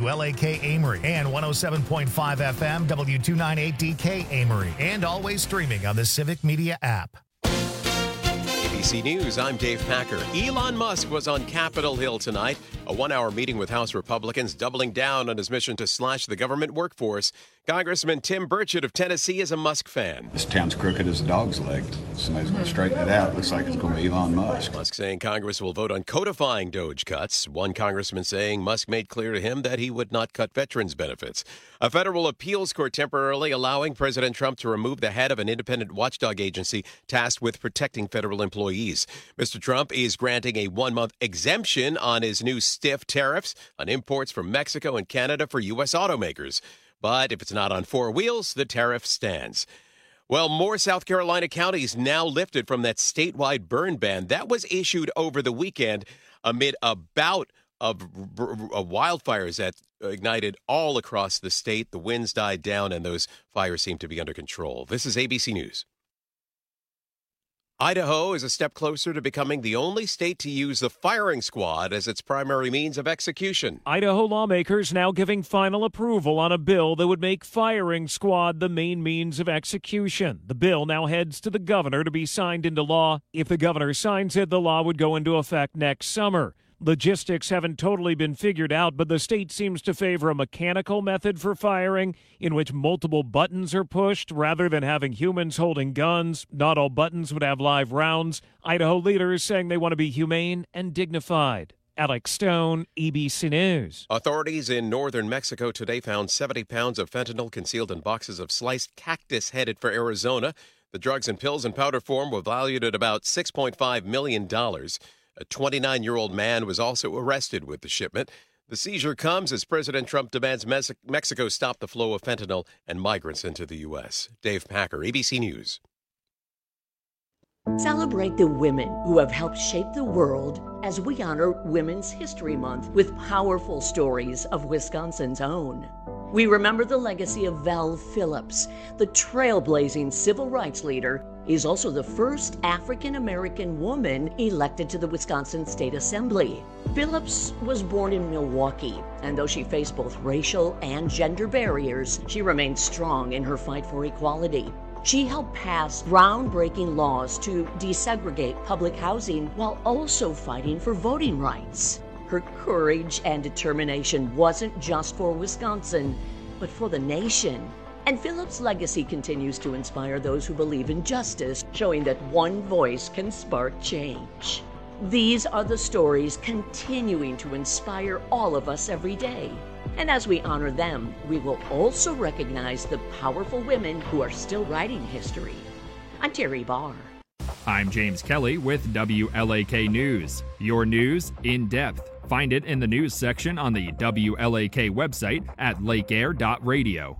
WLAK Amory and 107.5 FM W298DK Amory, and always streaming on the Civic Media app. ABC News, I'm Dave Packer. Elon Musk was on Capitol Hill tonight, a one-hour meeting with House Republicans doubling down on his mission to slash the government workforce. Congressman Tim Burchett of Tennessee is a Musk fan. This town's crooked as a dog's leg. Somebody's going to straighten it out. Looks like it's going to be Elon Musk. Musk saying Congress will vote on codifying Doge cuts. One congressman saying Musk made clear to him that he would not cut veterans' benefits. A federal appeals court temporarily allowing President Trump to remove the head of an independent watchdog agency tasked with protecting federal employees. Mr. Trump is granting a one-month exemption on his new stiff tariffs on imports from Mexico and Canada for U.S. automakers. But if it's not on four wheels, the tariff stands. Well, more South Carolina counties now lifted from that statewide burn ban that was issued over the weekend amid a bout of wildfires that ignited all across the state. The winds died down and those fires seem to be under control. This is ABC News. Idaho is a step closer to becoming the only state to use the firing squad as its primary means of execution. Idaho lawmakers now giving final approval on a bill that would make firing squad the main means of execution. The bill now heads to the governor to be signed into law. If the governor signs it, the law would go into effect next summer. Logistics haven't totally been figured out, but the state seems to favor a mechanical method for firing in which multiple buttons are pushed rather than having humans holding guns. Not all buttons would have live rounds. Idaho leaders saying they want to be humane and dignified. Alex Stone, ABC News. Authorities in northern Mexico today found 70 pounds of fentanyl concealed in boxes of sliced cactus headed for Arizona. The drugs in pills and powder form were valued at about $6.5 million. A 29-year-old man was also arrested with the shipment. The seizure comes as President Trump demands Mexico stop the flow of fentanyl and migrants into the U.S. Dave Packer, ABC News. Celebrate the women who have helped shape the world as we honor Women's History Month with powerful stories of Wisconsin's own. We remember the legacy of Val Phillips, the trailblazing civil rights leader. Is also the first African-American woman elected to the Wisconsin State Assembly. Phillips was born in Milwaukee, and though she faced both racial and gender barriers, she remained strong in her fight for equality. She helped pass groundbreaking laws to desegregate public housing while also fighting for voting rights. Her courage and determination wasn't just for Wisconsin, but for the nation. And Phillips' legacy continues to inspire those who believe in justice, showing that one voice can spark change. These are the stories continuing to inspire all of us every day. And as we honor them, we will also recognize the powerful women who are still writing history. I'm Terry Barr. I'm James Kelly with WLAK News. Your news in depth. Find it in the news section on the WLAK website at lakeair.radio.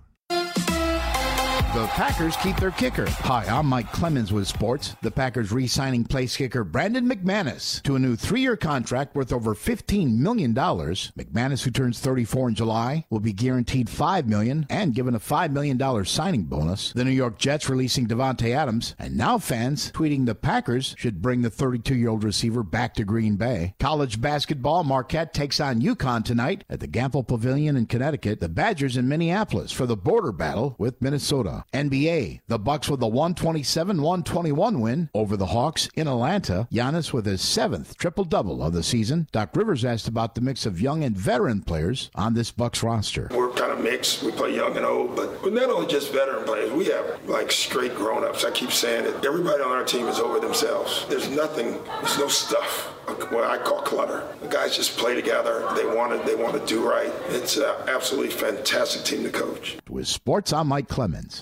The Packers keep their kicker. Hi, I'm Mike Clemens with sports. The Packers re-signing place kicker Brandon McManus to a new 3-year contract worth over $15 million. McManus, who turns 34 in July, will be guaranteed $5 million and given a $5 million signing bonus. The New York Jets releasing Davante Adams, and now fans tweeting the Packers should bring the 32-year-old receiver back to Green Bay. College basketball, Marquette takes on UConn tonight at the Gampel Pavilion in Connecticut. The Badgers in Minneapolis for the border battle with Minnesota. NBA, the Bucks with a 127-121 win over the Hawks in Atlanta. Giannis with his 7th triple-double of the season. Doc Rivers asked about the mix of young and veteran players on this Bucks roster. We're kind of mixed. We play young and old, but we're not only just veteran players. We have like straight grown-ups. I keep saying it. Everybody on our team is over themselves. There's nothing. There's no stuff. What I call clutter. The guys just play together. They want to do right. It's an absolutely fantastic team to coach. With sports, I'm Mike Clemens.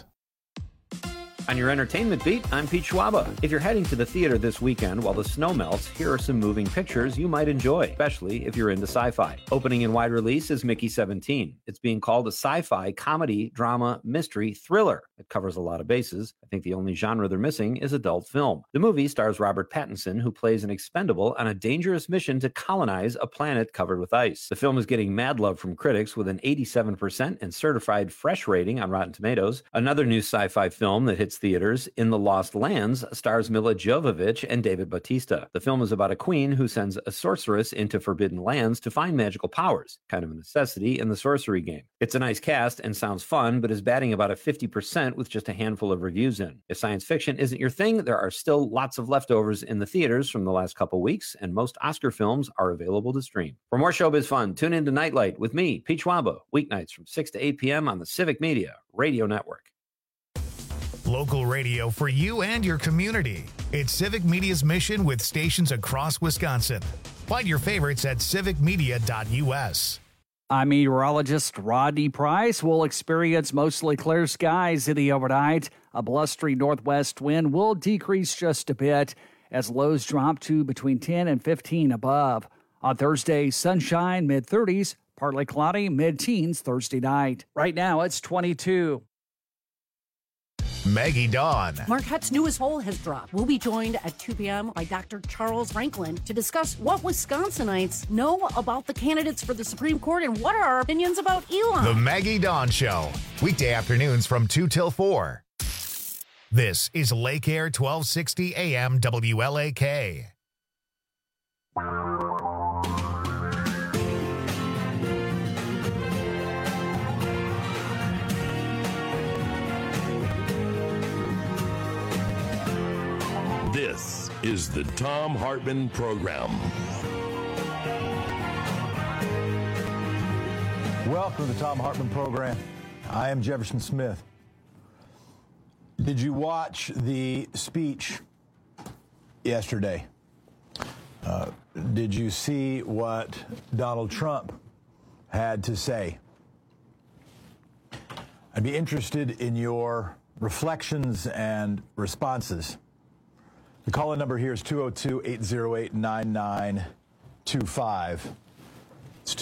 On your entertainment beat, I'm Pete Schwaba. If you're heading to the theater this weekend while the snow melts, here are some moving pictures you might enjoy, especially if you're into sci-fi. Opening in wide release is Mickey 17. It's being called a sci-fi, comedy, drama, mystery, thriller. It covers a lot of bases. I think the only genre they're missing is adult film. The movie stars Robert Pattinson, who plays an expendable on a dangerous mission to colonize a planet covered with ice. The film is getting mad love from critics with an 87% and certified fresh rating on Rotten Tomatoes. Another new sci-fi film that hit hits theaters. In the Lost Lands stars Mila Jovovich and David Bautista. The film is about a queen who sends a sorceress into forbidden lands to find magical powers, kind of a necessity in the sorcery game. It's a nice cast and sounds fun, but is batting about a 50% with just a handful of reviews in. If science fiction isn't your thing, there are still lots of leftovers in the theaters from the last couple weeks, and most Oscar films are available to stream. For more showbiz fun, tune in to Nightlight with me, Pete Schwaba, weeknights from 6 to 8 p.m. on the Civic Media Radio Network. Local radio for you and your community. It's Civic Media's mission with stations across Wisconsin. Find your favorites at civicmedia.us. I'm meteorologist Rodney Price. We'll experience mostly clear skies in the overnight. A blustery northwest wind will decrease just a bit as lows drop to between 10 and 15 above. On Thursday, sunshine, mid-30s, partly cloudy, mid-teens Thursday night. Right now, it's 22. Maggie Dawn. Marquette's newest poll has dropped. We'll be joined at 2 p.m. by Dr. Charles Franklin to discuss what Wisconsinites know about the candidates for the Supreme Court and what are our opinions about Elon. The Maggie Dawn Show. Weekday afternoons from 2 till 4. This is Lake Air 1260 AM WLAK. This is the Thom Hartmann Program. Welcome to the Thom Hartmann Program. I am Jefferson Smith. Did you watch the speech yesterday? Did you see what Donald Trump had to say? I'd be interested in your reflections and responses. The call-in number here is 202-808-9925. It's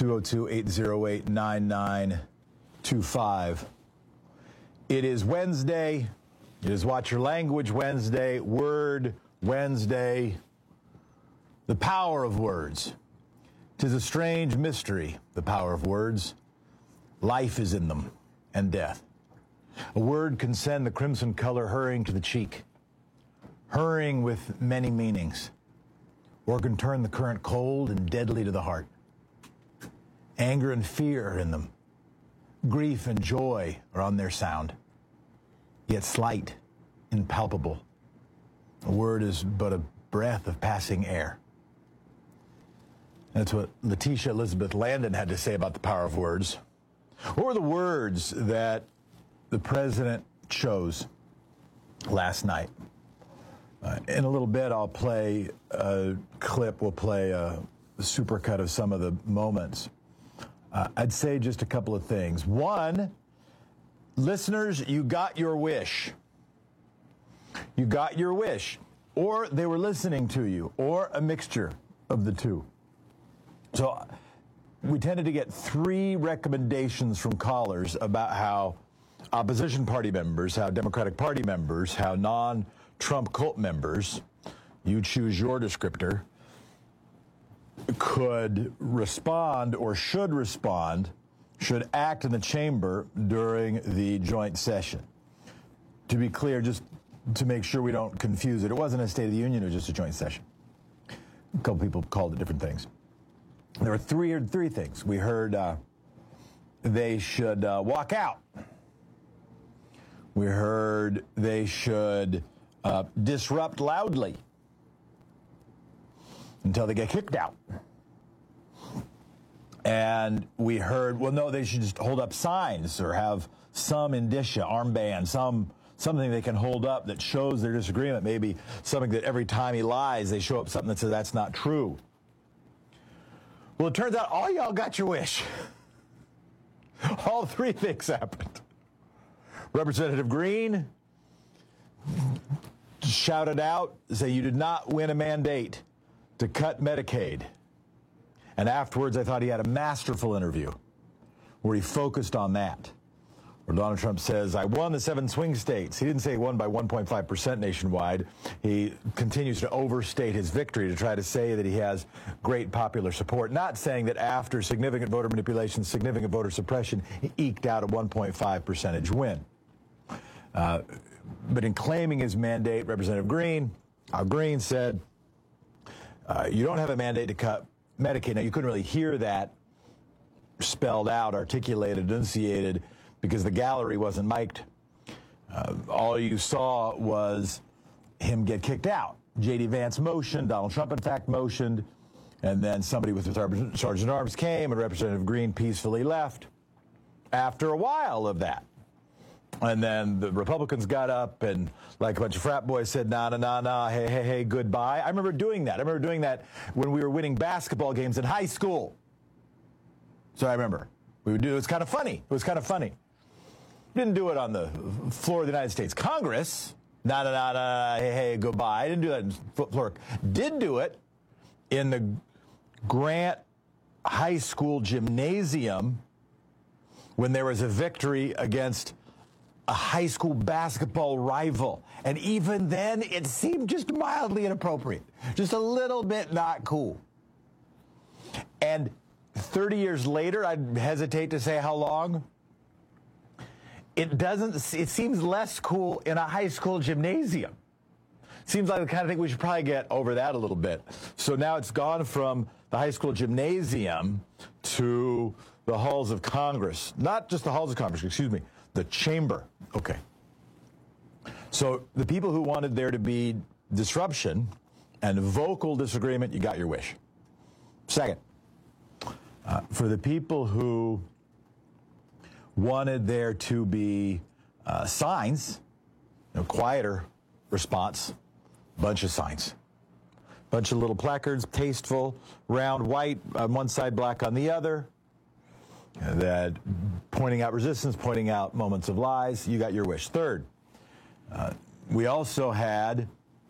202-808-9925. It is Wednesday. It is Watch Your Language Wednesday, Word Wednesday. The power of words. 'Tis a strange mystery, the power of words. Life is in them, and death. A word can send the crimson color hurrying to the cheek, hurrying with many meanings, or can turn the current cold and deadly to the heart. Anger and fear are in them. Grief and joy are on their sound, yet slight, impalpable. A word is but a breath of passing air. That's what Letitia Elizabeth Landon had to say about the power of words. What were the words that the president chose last night? In a little bit, I'll play a clip. We'll play a supercut of some of the moments. I'd say just a couple of things. One, listeners, you got your wish. You got your wish. Or they were listening to you, or a mixture of the two. So we tended to get 3 recommendations from callers about how opposition party members, how Democratic Party members, how non-Trump cult members, you choose your descriptor, could respond or should respond, should act in the chamber during the joint session. To be clear, just to make sure we don't confuse it, it wasn't a State of the Union, it was just a joint session. A couple people called it different things. There were three things. We heard they should walk out. We heard they should disrupt loudly until they get kicked out. And we heard, well, no, they should just hold up signs or have some indicia, armband, something they can hold up that shows their disagreement. Maybe something that every time he lies, they show up something that says that's not true. Well, it turns out all y'all got your wish. All 3 things happened. Representative Green shouted out, say you did not win a mandate to cut Medicaid. And afterwards, I thought he had a masterful interview where he focused on that. Where Donald Trump says, I won the 7 swing states. He didn't say he won by 1.5% nationwide. He continues to overstate his victory to try to say that he has great popular support, not saying that after significant voter manipulation, significant voter suppression, he eked out a 1.5% win. But in claiming his mandate, Representative Green, Al Green said, you don't have a mandate to cut Medicaid. Now, you couldn't really hear that spelled out, articulated, enunciated, because the gallery wasn't mic'd. All you saw was him get kicked out. J.D. Vance motioned, Donald Trump, in fact, motioned, and then somebody with the Sergeant at Arms came, and Representative Green peacefully left after a while of that. And then the Republicans got up and, like a bunch of frat boys, said, nah, hey, goodbye. I remember doing that. I remember doing that when we were winning basketball games in high school. So I remember. We would do it. It was kind of funny. It was kind of funny. Didn't do it on the floor of the United States Congress. Nah, hey, goodbye. I didn't do that in floor. Did do it in the Grant High School gymnasium when there was a victory against a high school basketball rival. And even then, it seemed just mildly inappropriate. Just a little bit not cool. And 30 years later, I'd hesitate to say how long, it seems less cool in a high school gymnasium. Seems like the kind of thing we should probably get over that a little bit. So now it's gone from the high school gymnasium to the halls of Congress. Not just the halls of Congress, excuse me, the chamber. Okay. So the people who wanted there to be disruption and vocal disagreement, you got your wish. Second, for the people who wanted there to be signs, quieter response, bunch of signs. Bunch of little placards, tasteful, round, white on one side, black on the other, that pointing out resistance, pointing out moments of lies. You got your wish. Third, we also had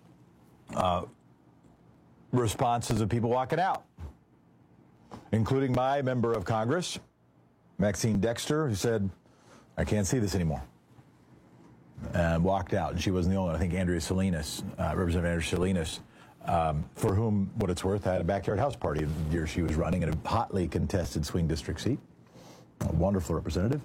responses of people walking out, including my member of Congress, Maxine Dexter, who said, I can't see this anymore, and walked out. And she wasn't the only one. I think Andrea Salinas, Representative Andrea Salinas, for whom, what it's worth, had a backyard house party the year she was running in a hotly contested swing district seat. A wonderful representative.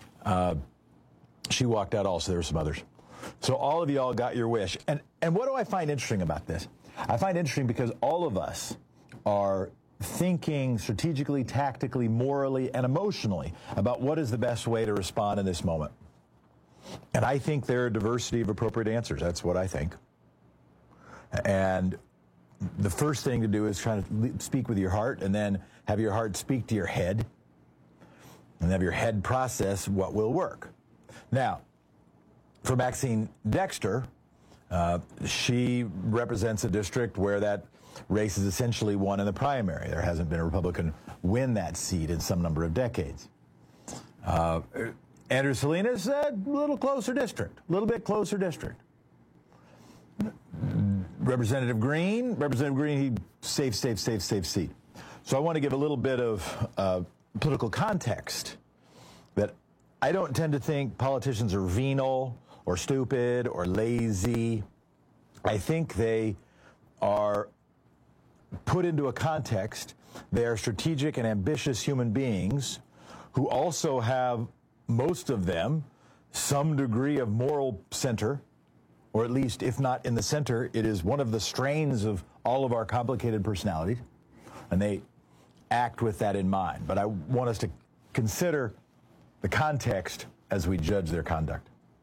She walked out also. There were some others. So all of y'all got your wish. And what do I find interesting about this? I find it interesting because all of us are thinking strategically, tactically, morally, and emotionally about what is the best way to respond in this moment. And I think there are a diversity of appropriate answers. That's what I think. And the first thing to do is try to speak with your heart, and then have your heart speak to your head, and have your head process what will work. Now, for Maxine Dexter, she represents a district where that race is essentially won in the primary. There hasn't been a Republican win that seat in some number of decades. Andrew Salinas, a little closer district, a little bit closer district. Representative Green, he safe seat. So I want to give a little bit of political context that I don't tend to think politicians are venal or stupid or lazy. I think they are put into a context. They are strategic and ambitious human beings who also have, most of them, some degree of moral center, or at least, if not in the center, it is one of the strains of all of our complicated personalities, and they act with that in mind. But I want us to consider the context as we judge their conduct.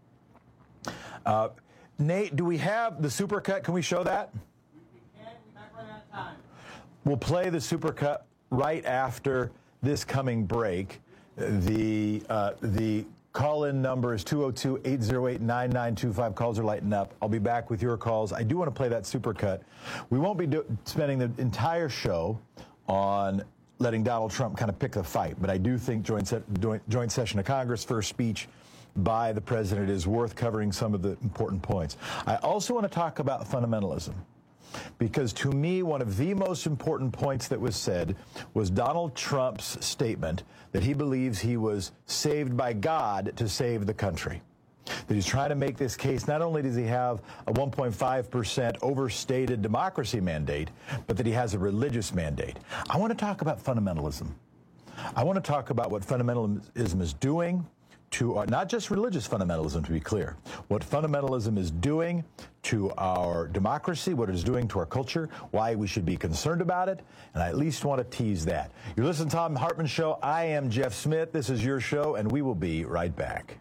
Nate, do we have the supercut? Can we show that? We can. We might run out of time. We'll play the supercut right after this coming break. The call-in number is 202-808-9925. Calls are lighting up. I'll be back with your calls. I do want to play that supercut. We won't be spending the entire show on letting Donald Trump kind of pick the fight, but I do think joint session of Congress, first speech by the president, is worth covering some of the important points. I also want to talk about fundamentalism, because to me, one of the most important points that was said was Donald Trump's statement that he believes he was saved by God to save the country. That he's trying to make this case, not only does he have a 1.5% overstated democracy mandate, but that he has a religious mandate. I want to talk about fundamentalism. I want to talk about what fundamentalism is doing to our, not just religious fundamentalism, to be clear, what fundamentalism is doing to our democracy, what it is doing to our culture, why we should be concerned about it, and I at least want to tease that. You're listening to Tom Hartman Show. I am Jeff Smith. This is your show, and we will be right back.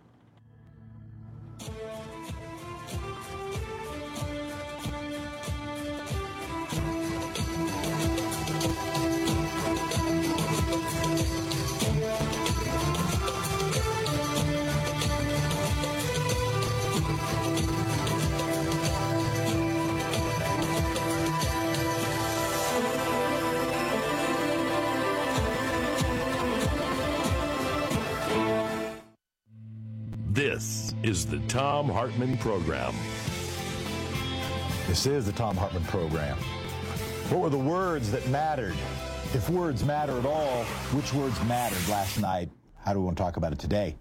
This is the Tom Hartman Program. This is the Tom Hartman Program. What were the words that mattered? If words matter at all, which words mattered last night? How do we want to talk about it today?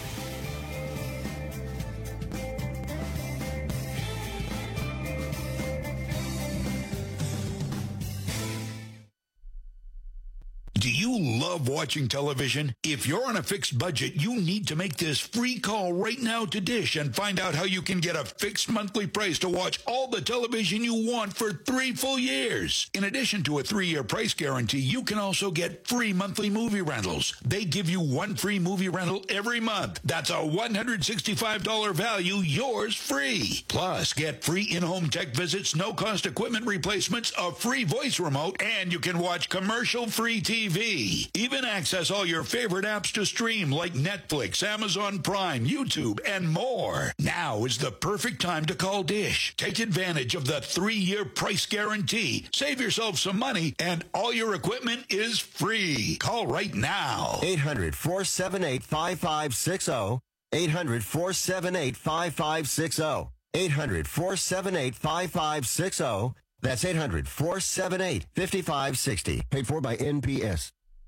Do you love watching television? If you're on a fixed budget, you need to make this free call right now to Dish and find out how you can get a fixed monthly price to watch all the television you want for 3 full years. In addition to a 3-year price guarantee, you can also get free monthly movie rentals. They give you 1 free movie rental every month. That's a $165 value, yours free. Plus, get free in-home tech visits, no-cost equipment replacements, a free voice remote, and you can watch commercial-free TV. Even access all your favorite apps to stream like Netflix, Amazon Prime, YouTube, and more. Now is the perfect time to call Dish. Take advantage of the 3-year price guarantee. Save yourself some money, and all your equipment is free. Call right now. 800-478-5560. 800-478-5560. 800-478-5560. That's 800-478-5560. Paid for by NPS.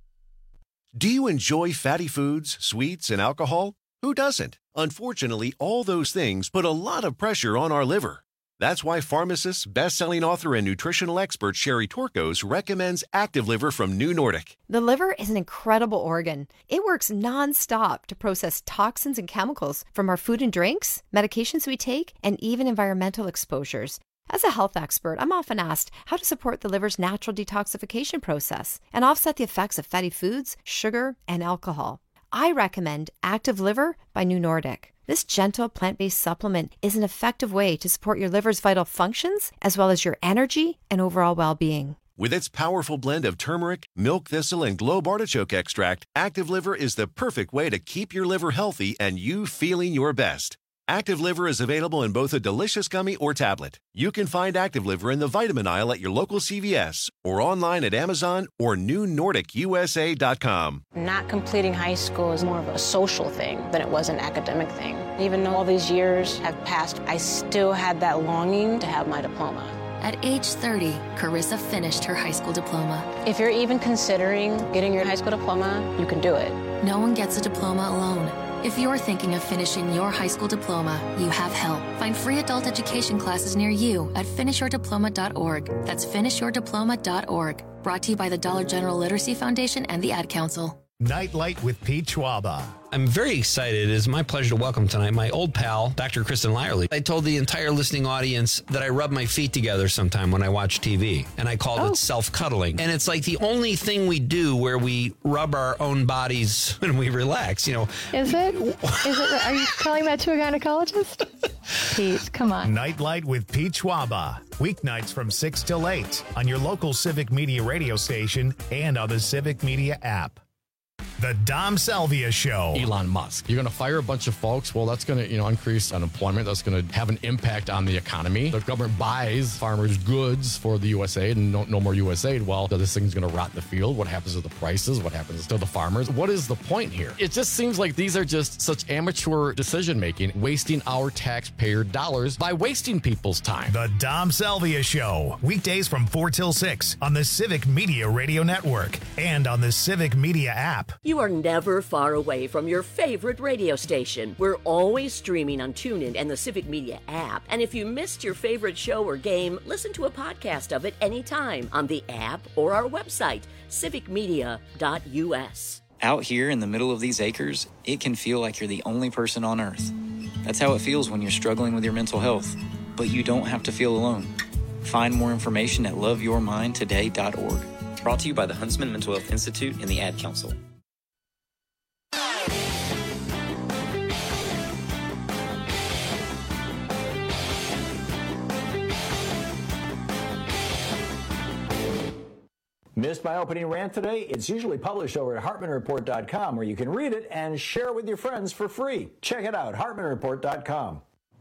Do you enjoy fatty foods, sweets, and alcohol? Who doesn't? Unfortunately, all those things put a lot of pressure on our liver. That's why pharmacist, best-selling author, and nutritional expert Sherry Torkos recommends Active Liver from New Nordic. The liver is an incredible organ. It works nonstop to process toxins and chemicals from our food and drinks, medications we take, and even environmental exposures. As a health expert, I'm often asked how to support the liver's natural detoxification process and offset the effects of fatty foods, sugar, and alcohol. I recommend Active Liver by New Nordic. This gentle plant-based supplement is an effective way to support your liver's vital functions as well as your energy and overall well-being. With its powerful blend of turmeric, milk thistle, and globe artichoke extract, Active Liver is the perfect way to keep your liver healthy and you feeling your best. Active Liver is available in both a delicious gummy or tablet. You can find Active Liver in the vitamin aisle at your local CVS or online at Amazon or NewNordicUSA.com. Not completing high school is more of a social thing than it was an academic thing. Even though all these years have passed, I still had that longing to have my diploma. At age 30, Carissa finished her high school diploma. If you're even considering getting your high school diploma, you can do it. No one gets a diploma alone. If you're thinking of finishing your high school diploma, you have help. Find free adult education classes near you at finishyourdiploma.org. That's finishyourdiploma.org. Brought to you by the Dollar General Literacy Foundation and the Ad Council. Nightlight with Pete Schwaba. I'm very excited. It is my pleasure to welcome tonight my old pal, Dr. Kristen Lyerly. I told the entire listening audience that I rub my feet together sometime when I watch TV, and I called it self-cuddling. And it's like the only thing we do where we rub our own bodies when we relax, you know. Is it? Are you telling that to a gynecologist? Pete, come on. Nightlight with Pete Schwaba. Weeknights from 6 till 8 on your local Civic Media radio station and on the Civic Media app. The Dom Salvia Show. Elon Musk. You're going to fire a bunch of folks. Well, that's going to, increase unemployment. That's going to have an impact on the economy. The government buys farmers' goods for the USAID and no more USAID. Well, this thing's going to rot in the field. What happens to the prices? What happens to the farmers? What is the point here? It just seems like these are just such amateur decision-making, wasting our taxpayer dollars by wasting people's time. The Dom Salvia Show. Weekdays from 4 till 6 on the Civic Media Radio Network and on the Civic Media app. You are never far away from your favorite radio station. We're always streaming on TuneIn and the Civic Media app. And if you missed your favorite show or game, listen to a podcast of it anytime on the app or our website, civicmedia.us. Out here in the middle of these acres, it can feel like you're the only person on Earth. That's how it feels when you're struggling with your mental health. But you don't have to feel alone. Find more information at loveyourmindtoday.org. Brought to you by the Huntsman Mental Health Institute and the Ad Council. Missed my opening rant today? It's usually published over at HartmanReport.com, where you can read it and share it with your friends for free. Check it out, HartmanReport.com.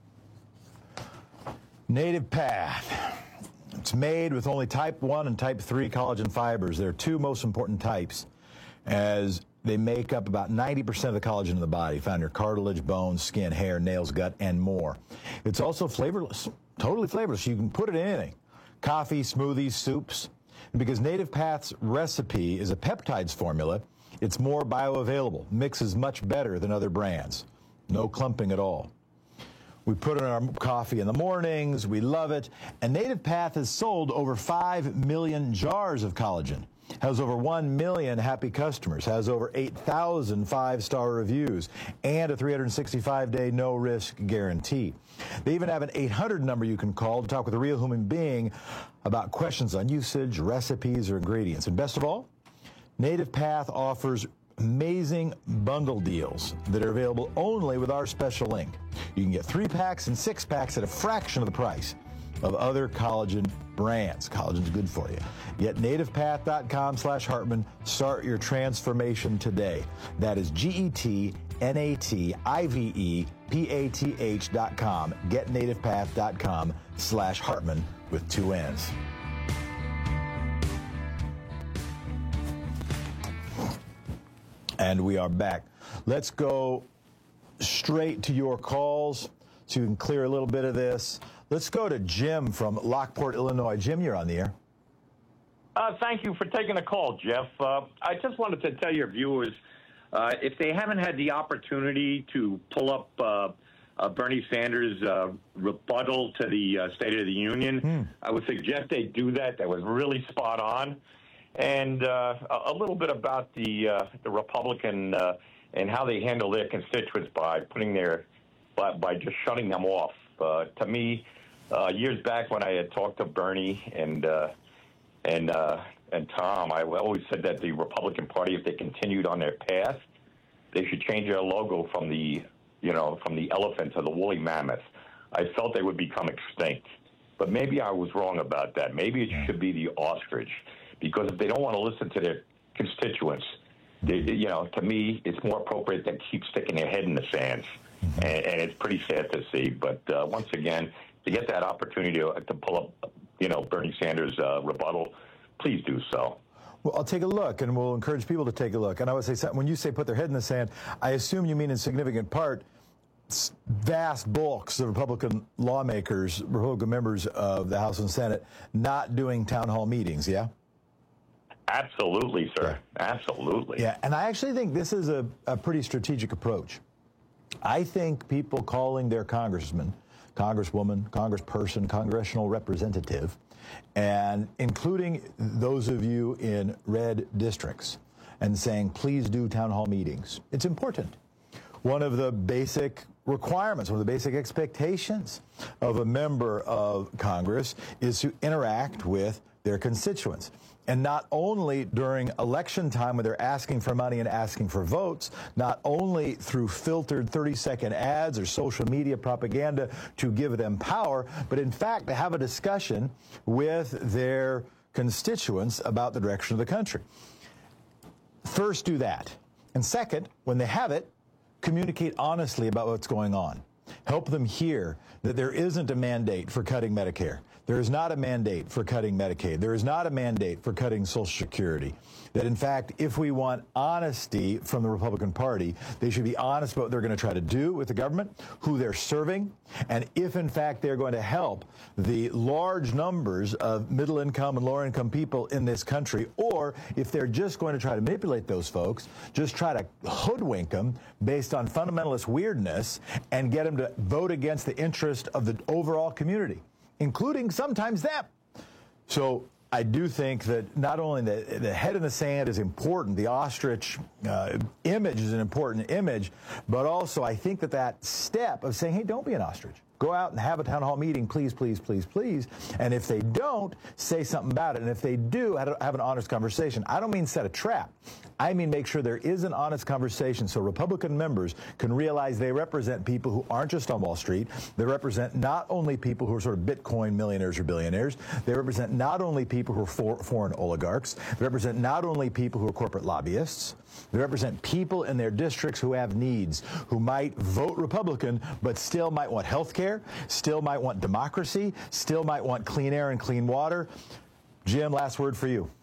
Native Path. It's made with only type 1 and type 3 collagen fibers. They're two most important types, as they make up about 90% of the collagen in the body, found in your cartilage, bones, skin, hair, nails, gut, and more. It's also flavorless, totally flavorless. You can put it in anything. Coffee, smoothies, soups. Because Native Path's recipe is a peptides formula, it's more bioavailable, mixes much better than other brands. No clumping at all. We put it in our coffee in the mornings, we love it, and Native Path has sold over 5 million jars of collagen, has over 1 million happy customers, has over 8,000 5-star reviews, and a 365-day no-risk guarantee. They even have an 800 number you can call to talk with a real human being about questions on usage, recipes, or ingredients. And best of all, Native Path offers amazing bundle deals that are available only with our special link. You can get 3-packs and 6-packs at a fraction of the price of other collagen brands. Collagen's good for you. Get nativepath.com/Hartman. Start your transformation today. That is GETNATIVEPATH.com. Getnativepath.com/Hartman with 2 N's. And we are back. Let's go straight to your calls so you can clear a little bit of this. Let's go to Jim from Lockport, Illinois. Jim, you're on the air. Thank you for taking the call, Jeff. I just wanted to tell your viewers, if they haven't had the opportunity to pull up Bernie Sanders' rebuttal to the State of the Union, I would suggest they do that. That was really spot on. And a little bit about the Republican and how they handle their constituents by by just shutting them off. To me, years back when I had talked to Bernie and Tom, I always said that the Republican Party, if they continued on their path, they should change their logo from the elephant to the woolly mammoth. I felt they would become extinct, but maybe I was wrong about that. Maybe it should be the ostrich, because if they don't want to listen to their constituents, to me, it's more appropriate than keep sticking their head in the sand. And it's pretty sad to see. But once again, to get that opportunity to pull up, Bernie Sanders' rebuttal, please do so. Well, I'll take a look, and we'll encourage people to take a look. And I would say, when you say put their head in the sand, I assume you mean in significant part vast bulks of Republican lawmakers, Republican members of the House and Senate, not doing town hall meetings, yeah? Absolutely, sir. Yeah. Absolutely. Yeah, and I actually think this is a pretty strategic approach. I think people calling their congressman, congresswoman, congressperson, congressional representative, and including those of you in red districts, and saying, please do town hall meetings. It's important. One of the basic requirements, one of the basic expectations of a member of Congress is to interact with their constituents. And not only during election time when they're asking for money and asking for votes, not only through filtered 30-second ads or social media propaganda to give them power, but in fact to have a discussion with their constituents about the direction of the country. First, do that. And second, when they have it, communicate honestly about what's going on. Help them hear that there isn't a mandate for cutting Medicare. There is not a mandate for cutting Medicaid. There is not a mandate for cutting Social Security. That, in fact, if we want honesty from the Republican Party, they should be honest about what they're going to try to do with the government, who they're serving, and if, in fact, they're going to help the large numbers of middle-income and lower-income people in this country, or if they're just going to try to manipulate those folks, just try to hoodwink them based on fundamentalist weirdness and get them to vote against the interest of the overall community, including sometimes them. So I do think that not only the head in the sand is important, the ostrich image is an important image, but also I think that step of saying, hey, don't be an ostrich. Go out and have a town hall meeting, please, please, please, please. And if they don't, say something about it. And if they do, have an honest conversation. I don't mean set a trap. I mean make sure there is an honest conversation so Republican members can realize they represent people who aren't just on Wall Street. They represent not only people who are sort of Bitcoin millionaires or billionaires. They represent not only people who are foreign oligarchs. They represent not only people who are corporate lobbyists. They represent people in their districts who have needs, who might vote Republican, but still might want health care, still might want democracy, still might want clean air and clean water. Jim, last word for you.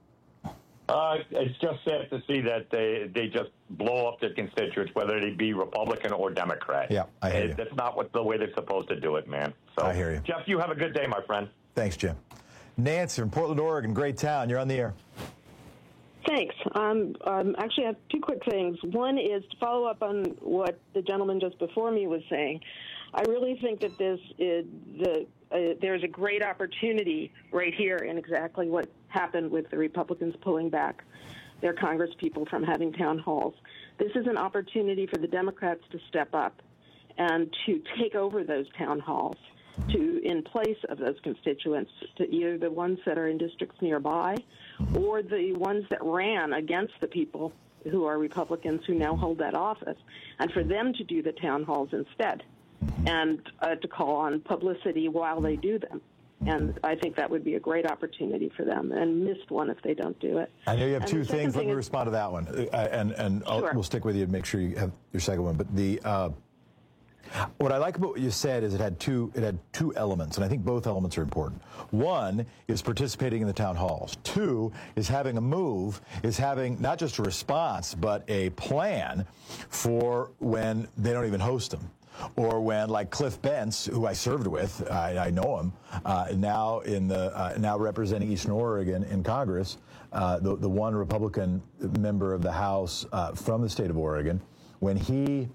It's just sad to see that they just blow up their constituents, whether they be Republican or Democrat. Yeah, I hear you. That's not the way they're supposed to do it, man. So, I hear you. Jeff, you have a good day, my friend. Thanks, Jim. Nancy from Portland, Oregon, great town. You're on the air. Thanks. Actually, I have two quick things. One is to follow up on what the gentleman just before me was saying. I really think that there's a great opportunity right here in exactly what happened with the Republicans pulling back their Congress people from having town halls. This is an opportunity for the Democrats to step up and to take over those town halls, in place of those constituents, to either the ones that are in districts nearby or the ones that ran against the people who are Republicans who now hold that office, and for them to do the town halls instead and to call on publicity while they do them. And I think that would be a great opportunity for them, and missed one if they don't do it. I know you have two things. Let me respond to that one, and Sure. We'll stick with you and make sure you have your second one. But what I like about what you said is it had two elements, and I think both elements are important. One is participating in the town halls. Two is having a move, is having not just a response, but a plan for when they don't even host them. Or when, like Cliff Bentz, who I served with, I know him, now representing Eastern Oregon in Congress, the one Republican member of the House from the state of Oregon, when he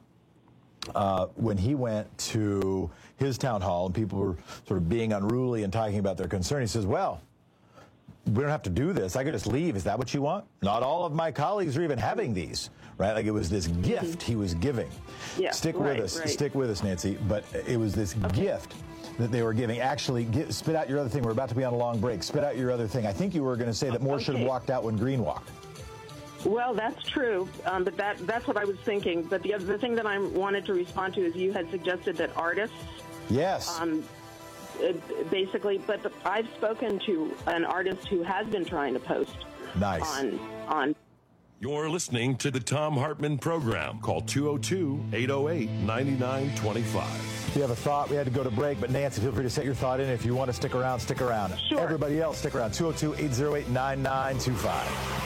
went to his town hall and people were sort of being unruly and talking about their concern, he says, well, we don't have to do this. I could just leave. Is that what you want? Not all of my colleagues are even having these, right? Like it was this gift he was giving. Yeah, Stick with us, Nancy. But it was this gift that they were giving. Actually, spit out your other thing. We're about to be on a long break. Spit out your other thing. I think you were going to say that Moore should have walked out when Green walked. Well, that's true, but that's what I was thinking. But the other thing that I wanted to respond to is you had suggested that artists. Yes. Basically, but I've spoken to an artist who has been trying to post. Nice. On. You're listening to the Thom Hartmann Program. Call 202-808-9925. If you have a thought, we had to go to break, but Nancy, feel free to set your thought in. If you want to stick around, stick around. Sure. Everybody else, stick around. 202-808-9925.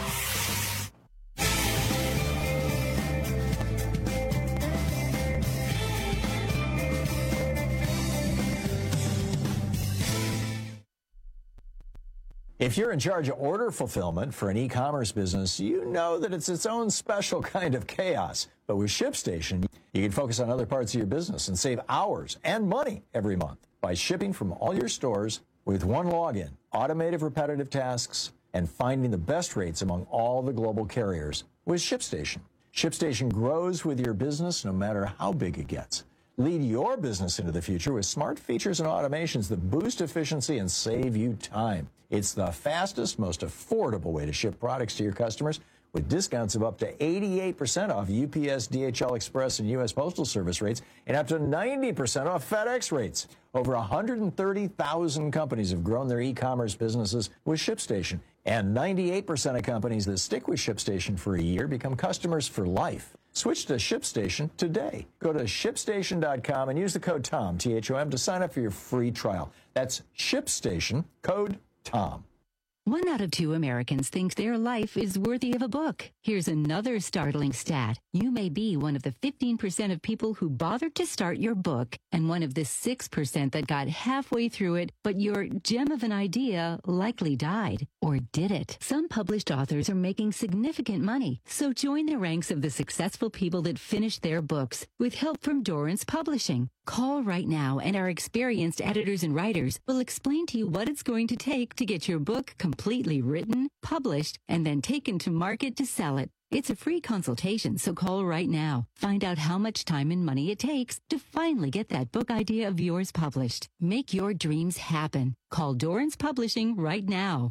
If you're in charge of order fulfillment for an e-commerce business, you know that it's its own special kind of chaos. But with ShipStation, you can focus on other parts of your business and save hours and money every month by shipping from all your stores with one login, automated repetitive tasks, and finding the best rates among all the global carriers with ShipStation. ShipStation grows with your business no matter how big it gets. Lead your business into the future with smart features and automations that boost efficiency and save you time. It's the fastest, most affordable way to ship products to your customers with discounts of up to 88% off UPS, DHL Express, and U.S. Postal Service rates and up to 90% off FedEx rates. Over 130,000 companies have grown their e-commerce businesses with ShipStation. And 98% of companies that stick with ShipStation for a year become customers for life. Switch to ShipStation today. Go to ShipStation.com and use the code TOM, T-H-O-M, to sign up for your free trial. That's ShipStation, code TOM. 1 out of 2 Americans think their life is worthy of a book. Here's another startling stat. You may be one of the 15% of people who bothered to start your book and one of the 6% that got halfway through it, but your gem of an idea likely died. Or did it? Some published authors are making significant money, so join the ranks of the successful people that finished their books with help from Dorrance Publishing. Call right now and our experienced editors and writers will explain to you what it's going to take to get your book completely written, published, and then taken to market to sell it. It's a free consultation, so call right now. Find out how much time and money it takes to finally get that book idea of yours published. Make your dreams happen. Call Dorrance Publishing right now.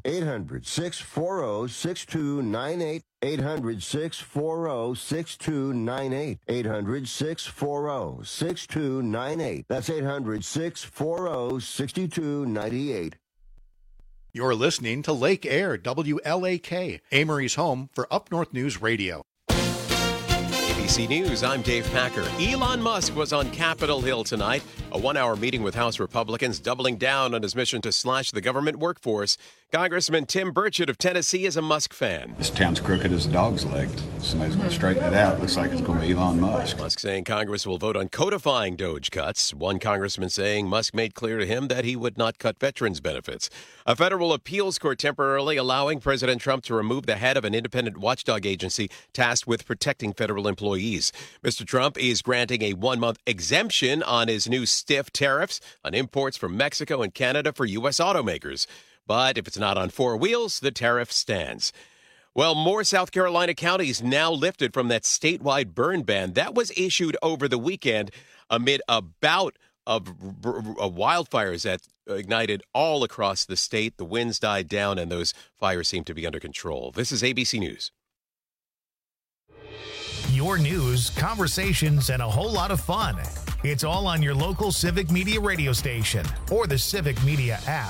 800-640-6298. 800-640-6298. 800-640-6298. That's 800-640-6298. You're listening to Lake Air, WLAK, Amory's home for Up North News Radio. ABC News, I'm Dave Packer. Elon Musk was on Capitol Hill tonight, a one-hour meeting with House Republicans doubling down on his mission to slash the government workforce. Congressman Tim Burchett of Tennessee is a Musk fan. This town's crooked as a dog's leg. Somebody's going to straighten it out. Looks like it's going to be Elon Musk. Musk saying Congress will vote on codifying Doge cuts. One congressman saying Musk made clear to him that he would not cut veterans' benefits. A federal appeals court temporarily allowing President Trump to remove the head of an independent watchdog agency tasked with protecting federal employees. Mr. Trump is granting a 1-month exemption on his new stiff tariffs on imports from Mexico and Canada for U.S. automakers. But if it's not on 4 wheels, the tariff stands. Well, more South Carolina counties now lifted from that statewide burn ban that was issued over the weekend amid a bout of wildfires that ignited all across the state. The winds died down and those fires seem to be under control. This is ABC News. Your news, conversations, and a whole lot of fun. It's all on your local Civic Media radio station or the Civic Media app.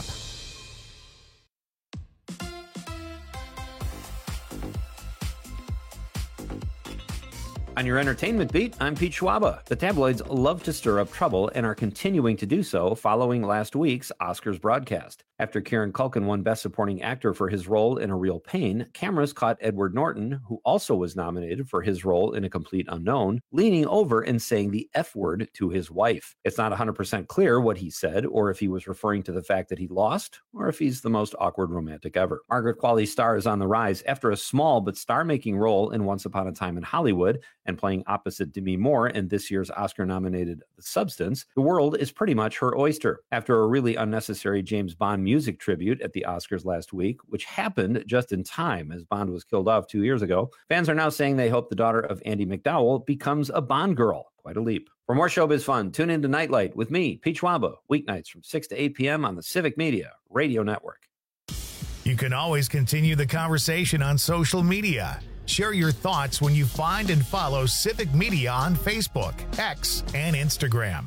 On your entertainment beat, I'm Pete Schwaba. The tabloids love to stir up trouble and are continuing to do so following last week's Oscars broadcast. After Kieran Culkin won Best Supporting Actor for his role in A Real Pain, cameras caught Edward Norton, who also was nominated for his role in A Complete Unknown, leaning over and saying the F word to his wife. It's not 100% clear what he said, or if he was referring to the fact that he lost, or if he's the most awkward romantic ever. Margaret Qualley's star is on the rise after a small but star-making role in Once Upon a Time in Hollywood and playing opposite Demi Moore in this year's Oscar-nominated The Substance. The world is pretty much her oyster. After a really unnecessary James Bond music tribute at the Oscars last week, which happened just in time as Bond was killed off 2 years ago, fans are now saying they hope the daughter of Andy McDowell becomes a Bond girl. Quite a leap. For more showbiz fun, tune in to Nightlight with me, Pete Schwaba, weeknights from 6 to 8 p.m. on the Civic Media Radio Network. You can always continue the conversation on social media. Share your thoughts when you find and follow Civic Media on Facebook, X, and Instagram.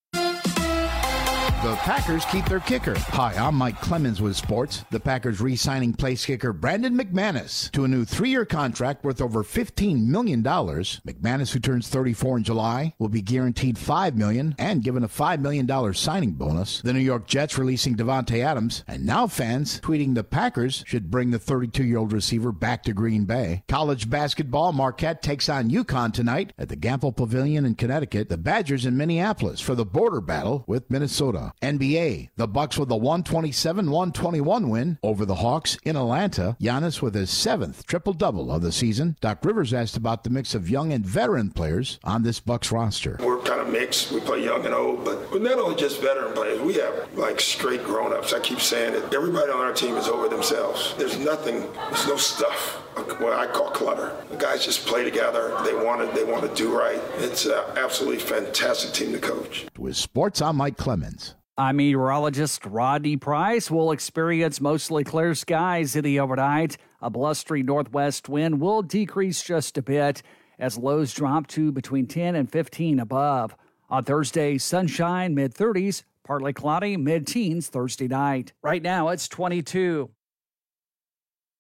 The Packers keep their kicker. Hi, I'm Mike Clemens with sports. The Packers re-signing place kicker Brandon McManus to a new 3-year contract worth over $15 million. McManus, who turns 34 in July, will be guaranteed $5 million and given a $5 million signing bonus. The New York Jets releasing Davante Adams, and now fans tweeting the Packers should bring the 32-year-old receiver back to Green Bay. College basketball, Marquette takes on UConn tonight at the Gampel Pavilion in Connecticut. The Badgers in Minneapolis for the border battle with Minnesota. NBA, the Bucks with a 127-121 win over the Hawks in Atlanta. Giannis with his 7th triple-double of the season. Doc Rivers asked about the mix of young and veteran players on this Bucks roster. We're kind of mixed. We play young and old, but we're not only just veteran players. We have like straight grown-ups. I keep saying it. Everybody on our team is over themselves. There's no stuff. What I call clutter. The guys just play together. They want to do right. It's an absolutely fantastic team to coach. With sports, I'm Mike Clemens. I'm meteorologist Rodney Price. We'll experience mostly clear skies in the overnight. A blustery northwest wind will decrease just a bit as lows drop to between 10 and 15 above. On Thursday, sunshine, mid-30s, partly cloudy, mid-teens Thursday night. Right now, it's 22.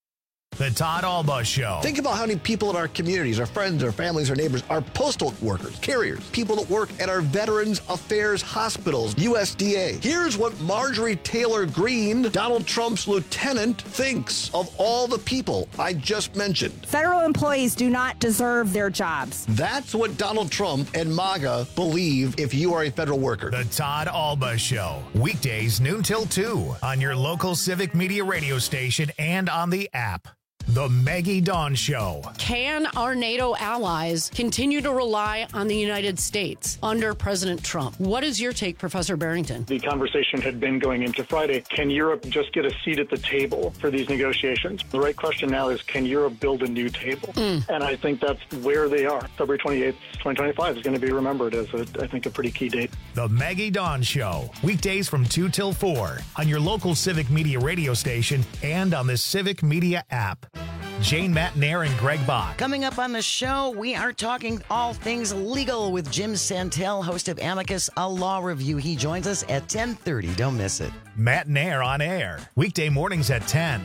The Todd Alba Show. Think about how many people in our communities, our friends, our families, our neighbors, are postal workers, carriers, people that work at our Veterans Affairs hospitals, USDA. Here's what Marjorie Taylor Greene, Donald Trump's lieutenant, thinks of all the people I just mentioned. Federal employees do not deserve their jobs. That's what Donald Trump and MAGA believe if you are a federal worker. The Todd Alba Show. Weekdays noon till 2 on your local Civic Media radio station and on the app. The Maggie Dawn Show. Can our NATO allies continue to rely on the United States under President Trump? What is your take, Professor Barrington? The conversation had been going into Friday. Can Europe just get a seat at the table for these negotiations? The right question now is, can Europe build a new table? And I think that's where they are. February 28th, 2025 is going to be remembered as, I think, a pretty key date. The Maggie Dawn Show. Weekdays from 2 till 4 on your local Civic Media radio station and on the Civic Media app. Jane Matnair and Greg Bach. Coming up on the show, we are talking all things legal with Jim Santel, host of Amicus, a law review. He joins us at 10:30. Don't miss it. Matnair on air. Weekday mornings at 10.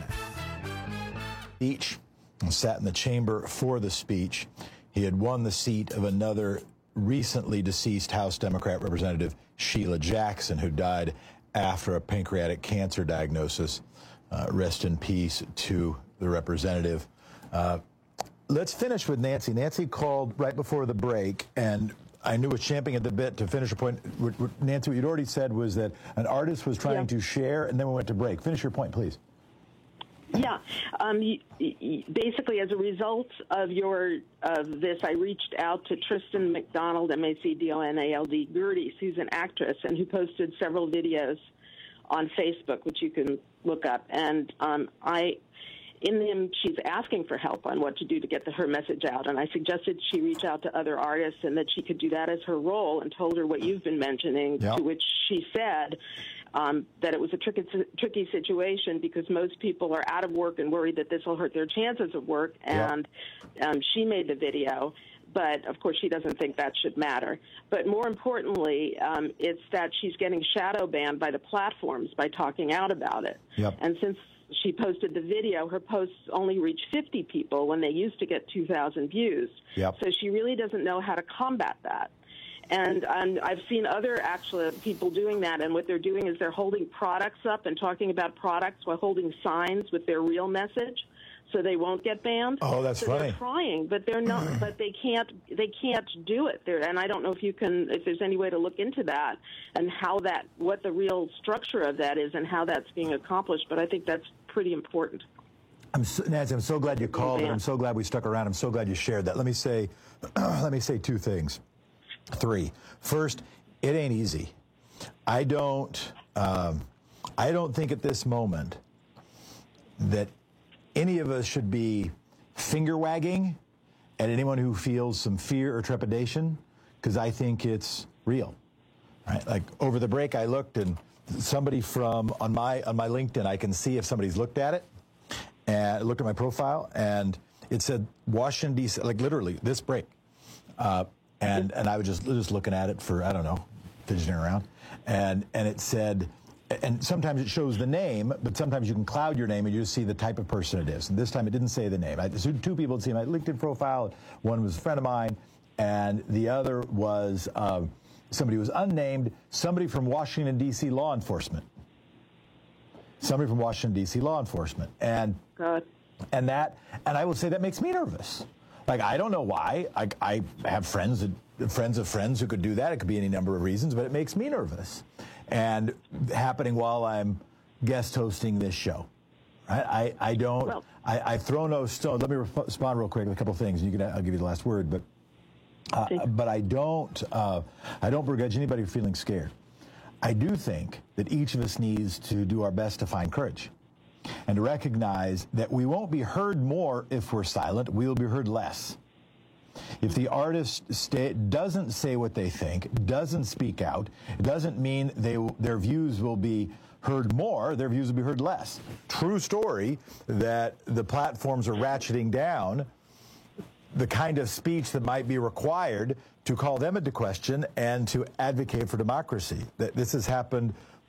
Speech. Sat in the chamber for the speech. He had won the seat of another recently deceased House Democrat Representative, Sheila Jackson, who died after a pancreatic cancer diagnosis. Rest in peace to the representative. Let's finish with Nancy. Nancy called right before the break, and I knew was champing at the bit to finish her point. Nancy, what you'd already said was that an artist was trying to share, and then we went to break. Finish your point, please. Yeah. Basically, as a result of this, I reached out to Tristan McDonald, MacDonald Gerdes, who's an actress and who posted several videos on Facebook, which you can look up. And in them, she's asking for help on what to do to get her message out. And I suggested she reach out to other artists and that she could do that as her role, and told her what you've been mentioning, to which she said that it was a tricky situation because most people are out of work and worried that this will hurt their chances of work. And she made the video. But, of course, she doesn't think that should matter. But more importantly, it's that she's getting shadow banned by the platforms by talking out about it. And since she posted the video, her posts only reach 50 people when they used to get 2,000 views. So she really doesn't know how to combat that. And I've seen other people doing that, and what they're doing is they're holding products up and talking about products while holding signs with their real message, so they won't get banned. Oh, that's funny. They're trying, but they're not. But they can't do it. And I don't know if there's any way to look into that and what the real structure of that is and how that's being accomplished. But I think that's pretty important. Nancy, I'm so glad you called, and I'm so glad we stuck around. I'm so glad you shared that. Let me say two things. Three. First, it ain't easy. I don't think at this moment that any of us should be finger wagging at anyone who feels some fear or trepidation, because I think it's real. Right? Like over the break, I looked, and somebody on my LinkedIn, I can see if somebody's looked at it, and looked at my profile, and it said Washington D.C. like literally this break, and I was just looking at it for, I don't know, fidgeting around, and it said. And sometimes it shows the name, but sometimes you can cloud your name and you just see the type of person it is. And this time it didn't say the name. Two people had seen my LinkedIn profile. One was a friend of mine, and the other was somebody who was unnamed, somebody from Washington, D.C. law enforcement. Somebody from Washington, D.C. law enforcement. And I will say that makes me nervous. Like, I don't know why. I have friends of friends who could do that. It could be any number of reasons, but it makes me nervous. And happening while I'm guest hosting this show. Right? I throw no stone. Let me respond real quick with a couple of things. I'll give you the last word. But I don't begrudge anybody feeling scared. I do think that each of us needs to do our best to find courage and to recognize that we won't be heard more if we're silent. We'll be heard less. If the artist doesn't say what they think, doesn't speak out, it doesn't mean their views will be heard more, their views will be heard less. True story that the platforms are ratcheting down the kind of speech that might be required to call them into question and to advocate for democracy. That this has happened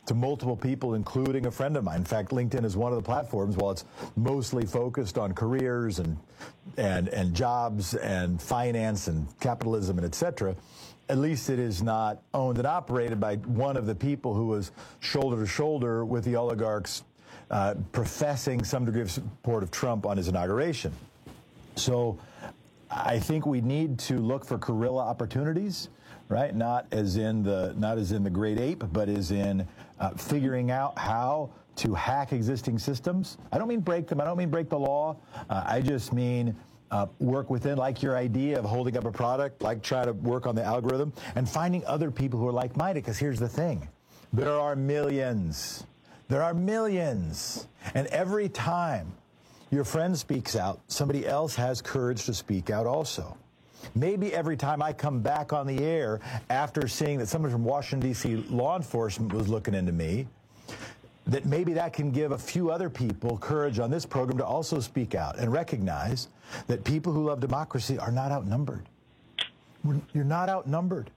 to multiple people, including a friend of mine. In fact, LinkedIn is one of the platforms, while it's mostly focused on careers and jobs and finance and capitalism and et cetera, at least it is not owned and operated by one of the people who was shoulder to shoulder with the oligarchs professing some degree of support of Trump on his inauguration. So I think we need to look for guerrilla opportunities, right? Not as in the great ape, but as in figuring out how to hack existing systems. I don't mean break them. I don't mean break the law. I just mean work within, like your idea of holding up a product, like try to work on the algorithm and finding other people who are like-minded. Because here's the thing. There are millions. There are millions. And every time your friend speaks out, somebody else has courage to speak out also. Maybe every time I come back on the air after seeing that someone from Washington, D.C. law enforcement was looking into me, that maybe that can give a few other people courage on this program to also speak out and recognize that people who love democracy are not outnumbered. You're not outnumbered.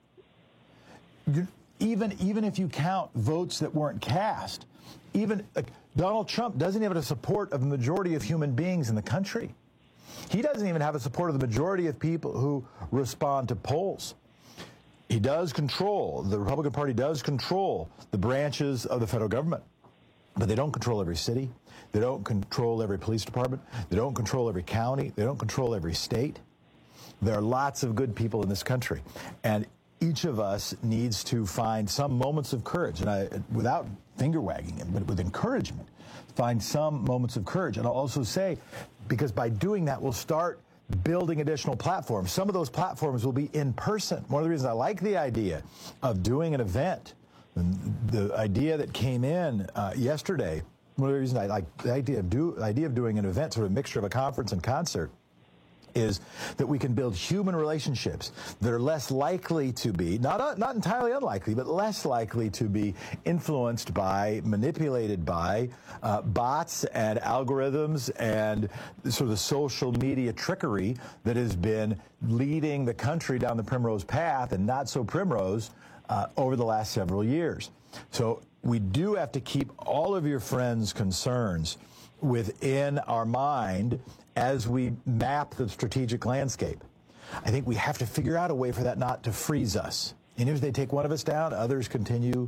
Even if you count votes that weren't cast, even Donald Trump doesn't have the support of the majority of human beings in the country. He doesn't even have the support of the majority of people who respond to polls. He does control, the Republican Party does control the branches of the federal government, but they don't control every city. They don't control every police department. They don't control every county. They don't control every state. There are lots of good people in this country, and each of us needs to find some moments of courage, and without finger wagging it, but with encouragement, find some moments of courage. And I'll also say, because by doing that, we'll start building additional platforms. Some of those platforms will be in person. One of the reasons I like the idea of doing an event, the idea that came in yesterday, one of the reasons I like the idea of doing an event, sort of a mixture of a conference and concert, is that we can build human relationships that are less likely to be, not entirely unlikely, but less likely to be influenced by, manipulated by bots and algorithms and sort of the social media trickery that has been leading the country down the primrose path and not so primrose over the last several years. So we do have to keep all of your friends' concerns within our mind as we map the strategic landscape. I think we have to figure out a way for that not to freeze us. And if they take one of us down, others continue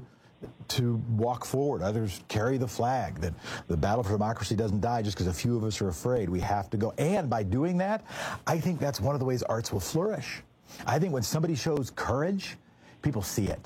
to walk forward. Others carry the flag that the battle for democracy doesn't die just because a few of us are afraid. We have to go. And by doing that, I think that's one of the ways arts will flourish. I think when somebody shows courage, people see it.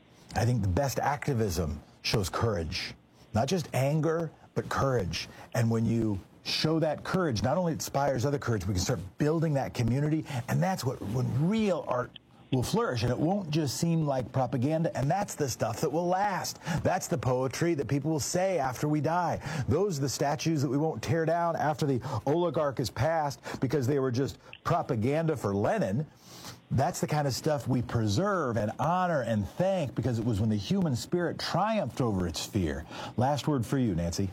I think the best activism shows courage, not just anger, but courage. And when you show that courage, not only inspires other courage, we can start building that community, and that's when real art will flourish, and it won't just seem like propaganda, and that's the stuff that will last. That's the poetry that people will say after we die. Those are the statues that we won't tear down after the oligarch is passed because they were just propaganda for Lenin. That's the kind of stuff we preserve and honor and thank because it was when the human spirit triumphed over its fear. Last word for you, Nancy.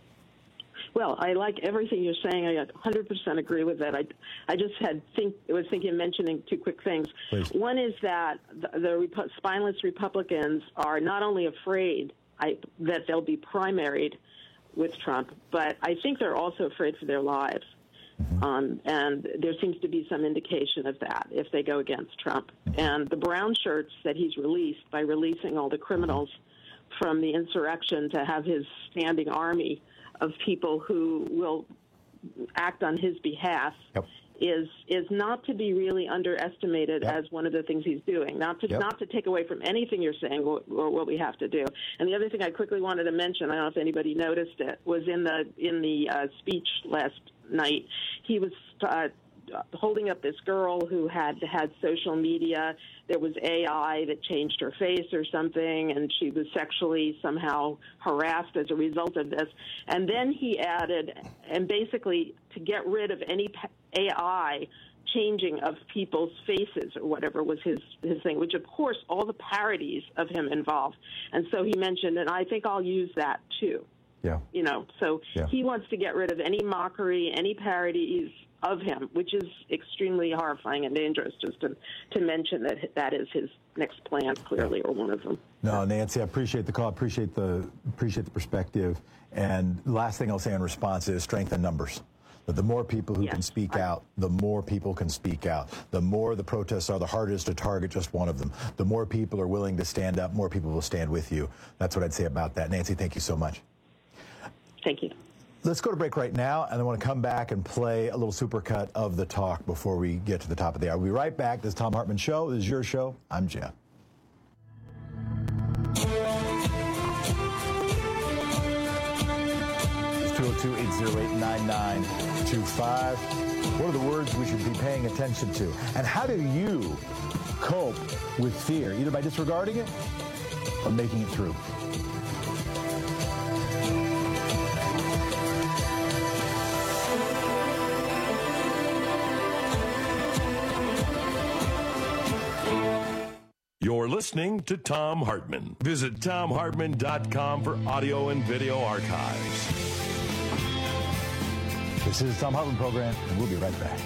Well, I like everything you're saying. I 100% agree with that. I just was thinking of mentioning two quick things. Please. One is that the spineless Republicans are not only afraid that they'll be primaried with Trump, but I think they're also afraid for their lives. Mm-hmm. And there seems to be some indication of that if they go against Trump. Mm-hmm. And the brown shirts that he's released by releasing all the criminals from the insurrection to have his standing army of people who will act on his behalf is not to be really underestimated as one of the things he's doing. Not to take away from anything you're saying or what we have to do. And the other thing I quickly wanted to mention, I don't know if anybody noticed it, was in the speech last night. He was holding up this girl who had social media. There was AI that changed her face or something, and she was sexually somehow harassed as a result of this. And then he added, and basically to get rid of any AI changing of people's faces or whatever was his thing, which, of course, all the parodies of him involved. And so he mentioned, and I think I'll use that too. Yeah. So he wants to get rid of any mockery, any parodies of him, which is extremely horrifying and dangerous, just to mention that is his next plan, clearly, or one of them. No, Nancy, I appreciate the call, appreciate the perspective. And the last thing I'll say in response is strength in numbers. But the more people who can speak out, the more people can speak out. The more the protests are, the harder it is to target just one of them. The more people are willing to stand up, more people will stand with you. That's what I'd say about that. Nancy, thank you so much. Thank you. Let's go to break right now, and I want to come back and play a little supercut of the talk before we get to the top of the hour. We'll be right back. This is Thom Hartmann Show. This is your show. I'm Jeff. 202-808-9925. What are the words we should be paying attention to? And how do you cope with fear, either by disregarding it or making it through? You're listening to Thom Hartmann. Visit ThomHartmann.com for audio and video archives. This is the Thom Hartmann Program, and we'll be right back.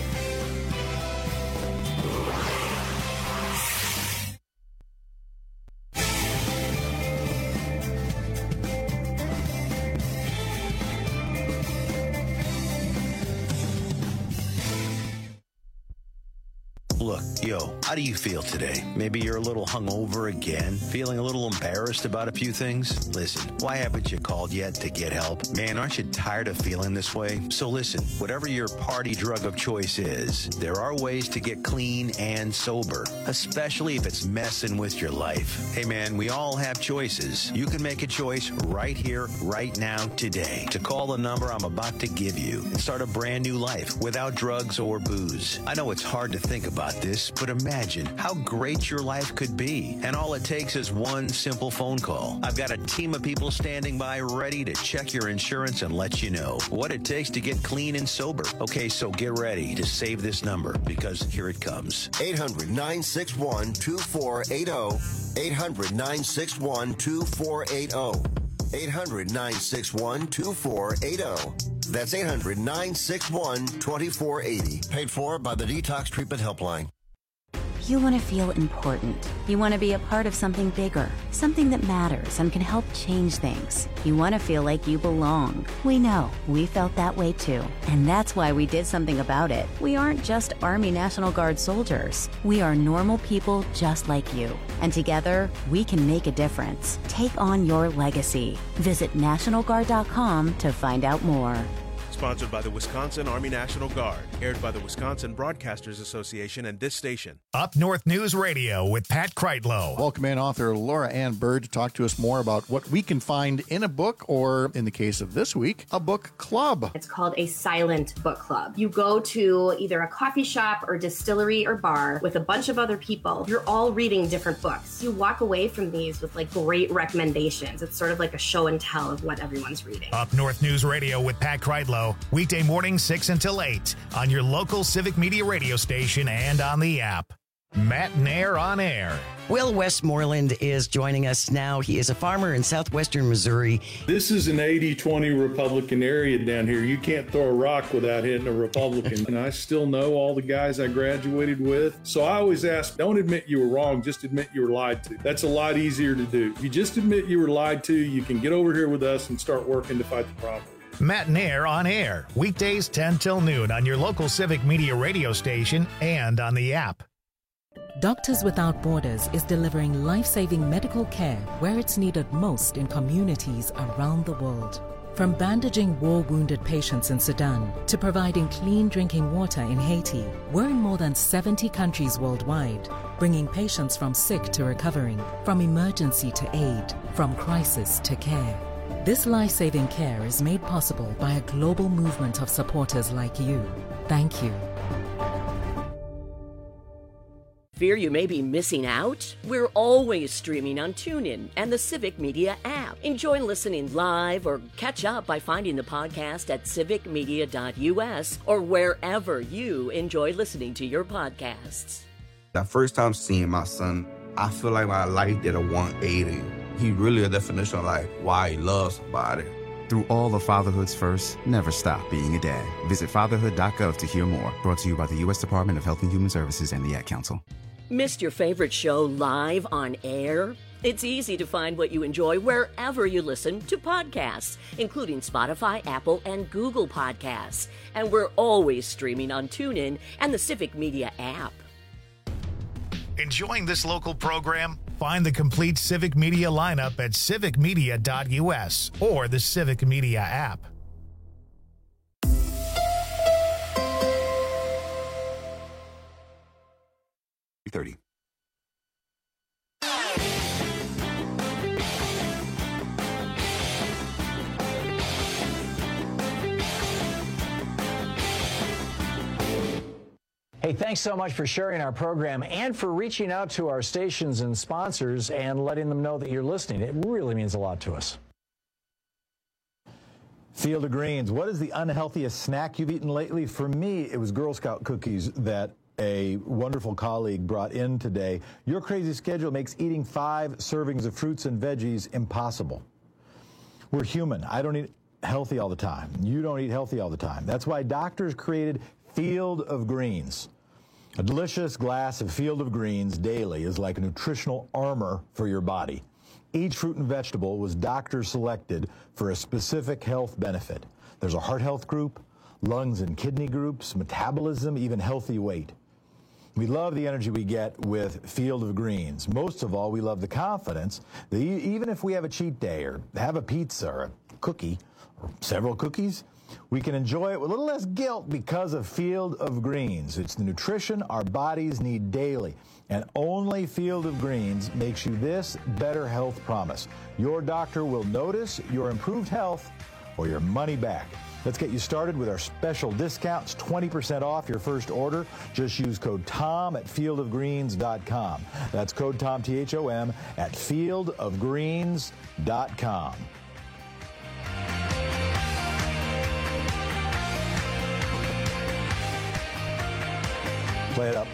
Look, yo, how do you feel today? Maybe you're a little hungover again, feeling a little embarrassed about a few things? Listen, why haven't you called yet to get help? Man, aren't you tired of feeling this way? So listen, whatever your party drug of choice is, there are ways to get clean and sober, especially if it's messing with your life. Hey man, we all have choices. You can make a choice right here, right now, today, to call the number I'm about to give you and start a brand new life without drugs or booze. I know it's hard to think about this, but imagine how great your life could be. And all it takes is one simple phone call. I've got a team of people standing by ready to check your insurance and let you know what it takes to get clean and sober. Okay, so get ready to save this number, because here it comes. 800-961-2480. 800-961-2480. 800-961-2480. That's 800-961-2480. Paid for by the Detox Treatment Helpline. You want to feel important. You want to be a part of something bigger, something that matters and can help change things. You want to feel like you belong. We know. We felt that way too. And that's why we did something about it. We aren't just Army National Guard soldiers. We are normal people just like you. And together, we can make a difference. Take on your legacy. Visit NationalGuard.com to find out more. Sponsored by the Wisconsin Army National Guard. Aired by the Wisconsin Broadcasters Association and this station. Up North News Radio with Pat Kreitlow. Welcome in author Laura Ann Bird to talk to us more about what we can find in a book, or in the case of this week, a book club. It's called a silent book club. You go to either a coffee shop or distillery or bar with a bunch of other people. You're all reading different books. You walk away from these with like great recommendations. It's sort of like a show and tell of what everyone's reading. Up North News Radio with Pat Kreitlow. Weekday morning 6 until 8 on your local Civic Media radio station and on the app. Matt Nair on air. Will Westmoreland is joining us now. He is a farmer in southwestern Missouri. This is an 80-20 Republican area down here. You can't throw a rock without hitting a Republican. And I still know all the guys I graduated with. So I always ask, don't admit you were wrong, just admit you were lied to. That's a lot easier to do. If you just admit you were lied to, you can get over here with us and start working to fight the problem. Matt Nair on air. Weekdays 10 till noon on your local Civic Media radio station and on the app. Doctors Without Borders is delivering life-saving medical care where it's needed most in communities around the world. From bandaging war-wounded patients in Sudan to providing clean drinking water in Haiti, we're in more than 70 countries worldwide, bringing patients from sick to recovering, from emergency to aid, from crisis to care. This life-saving care is made possible by a global movement of supporters like you. Thank you. Fear you may be missing out? We're always streaming on TuneIn and the Civic Media app. Enjoy listening live or catch up by finding the podcast at civicmedia.us or wherever you enjoy listening to your podcasts. The first time seeing my son, I feel like my life did a 180. He really a definition of like why he loves somebody. Through all of fatherhood's firsts, never stop being a dad. Visit fatherhood.gov to hear more. Brought to you by the U.S. Department of Health and Human Services and the Ad Council. Missed your favorite show live on air? It's easy to find what you enjoy wherever you listen to podcasts, including Spotify, Apple, and Google Podcasts. And we're always streaming on TuneIn and the Civic Media app. Enjoying this local program? Find the complete Civic Media lineup at civicmedia.us or the Civic Media app. $30. Hey, thanks so much for sharing our program and for reaching out to our stations and sponsors and letting them know that you're listening. It really means a lot to us. Field of Greens, what is the unhealthiest snack you've eaten lately? For me, it was Girl Scout cookies that a wonderful colleague brought in today. Your crazy schedule makes eating 5 servings of fruits and veggies impossible. We're human. I don't eat healthy all the time. You don't eat healthy all the time. That's why doctors created Field of Greens. A delicious glass of Field of Greens daily is like a nutritional armor for your body. Each fruit and vegetable was doctor selected for a specific health benefit. There's a heart health group, lungs and kidney groups, metabolism, even healthy weight. We love the energy we get with Field of Greens. Most of all, we love the confidence that even if we have a cheat day or have a pizza or a cookie or several cookies, we can enjoy it with a little less guilt because of Field of Greens. It's the nutrition our bodies need daily. And only Field of Greens makes you this better health promise. Your doctor will notice your improved health or your money back. Let's get you started with our special discounts, 20% off your first order. Just use code TOM at fieldofgreens.com. That's code TOM, T-H-O-M, at fieldofgreens.com. Play it up.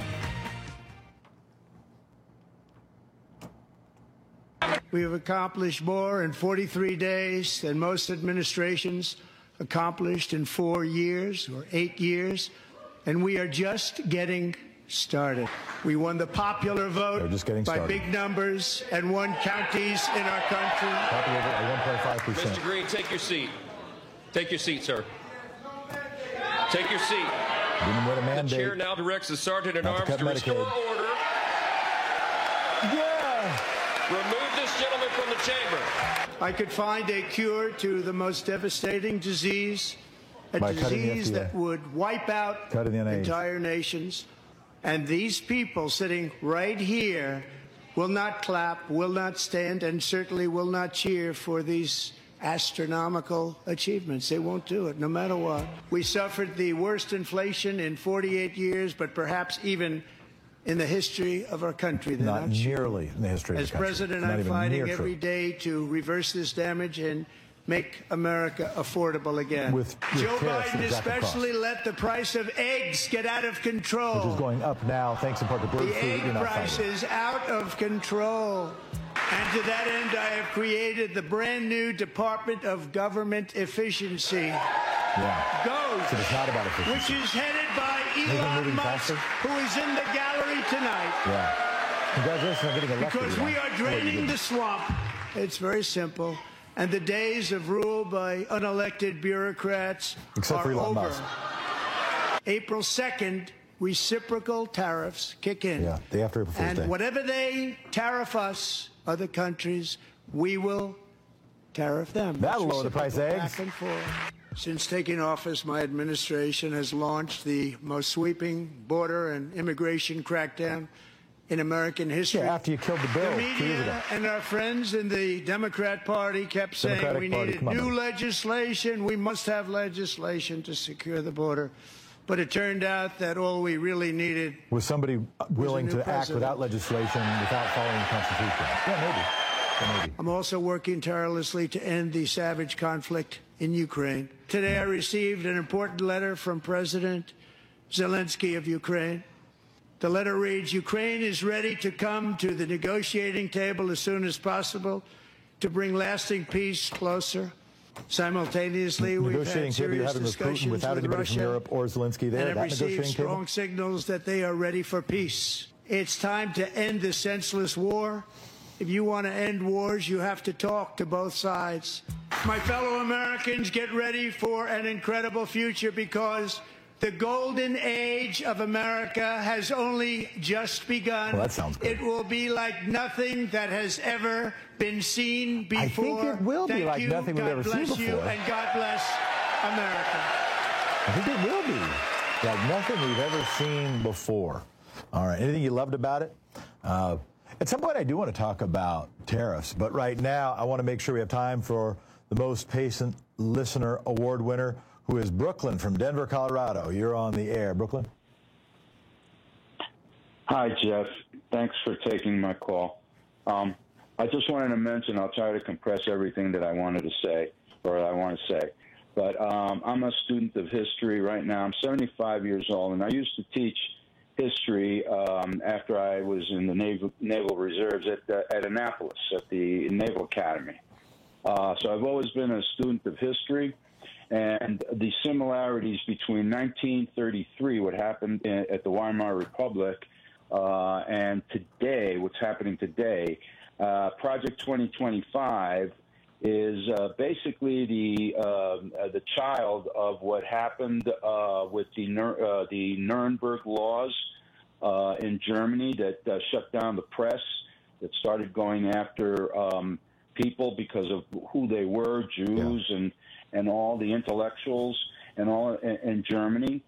We have accomplished more in 43 days than most administrations accomplished in 4 years or 8 years, and we are just getting started. We won the popular vote by big numbers and won counties in our country. Popular vote by 1.5%. Mr. Green, take your seat. Take your seat, sir. Take your seat. The chair now directs the Sergeant at Arms to restore order. Yeah. Remove this gentleman from the chamber. I could find a cure to the most devastating disease, a disease that would wipe out entire nations. And these people sitting right here will not clap, will not stand, and certainly will not cheer for these astronomical achievements. They won't do it, no matter what. We suffered the worst inflation in 48 years, but perhaps even in the history of our country. Not nearly in the history of the country. As president, I'm fighting every day to reverse this damage and make America affordable again. Joe Biden especially let the price of eggs get out of control. Which is going up now, thanks in part to bird flu. The egg price is out of control. And to that end, I have created the brand new Department of Government Efficiency. Yeah. GOES, so it's not about efficiency. Which is headed by Elon Musk, who is in the gallery tonight. Yeah. Congratulations on getting elected. Because we are draining the swamp. It's very simple. And the days of rule by unelected bureaucrats are over. April 2nd, reciprocal tariffs kick in. Yeah, day after April 1st. And whatever they tariff us, other countries, we will tariff them. That'll lower the price of eggs. Back and forth. Since taking office, my administration has launched the most sweeping border and immigration crackdown in American history. Yeah, after you killed the bill. The media and our friends in the Democrat Party kept saying we needed new legislation. We must have legislation to secure the border. But it turned out that all we really needed was somebody willing to act without legislation, without following the Constitution. Yeah, maybe. I'm also working tirelessly to end the savage conflict in Ukraine. Today I received an important letter from President Zelensky of Ukraine. The letter reads, Ukraine is ready to come to the negotiating table as soon as possible to bring lasting peace closer. Simultaneously, we've had serious discussions without with anybody Russia from Europe or Zelensky there. and have received strong signals that they are ready for peace. It's time to end this senseless war. If you want to end wars, you have to talk to both sides. My fellow Americans, get ready for an incredible future, because the golden age of America has only just begun. Well, that sounds good. It will be like nothing that has ever been seen before. I think it will be like nothing we've ever seen before. God bless you, and God bless America. I think it will be like nothing we've ever seen before. All right. Anything you loved about it? At some point, I do want to talk about tariffs, but right now, I want to make sure we have time for the Most Patient Listener Award winner, who is Brooklyn from Denver, Colorado. You're on the air. Brooklyn? Hi, Jeff. Thanks for taking my call. I just wanted to mention, I'll try to compress everything that I wanted to say, or I want to say. But I'm a student of history right now. I'm 75 years old, and I used to teach history after I was in the Naval Reserves at Annapolis, at the Naval Academy. So I've always been a student of history, and the similarities between 1933, what happened at the Weimar Republic, and today, what's happening today. Project 2025 is basically the child of what happened with the Nuremberg laws in Germany that shut down the press, that started going after people because of who they were, Jews and all the intellectuals and all in Germany.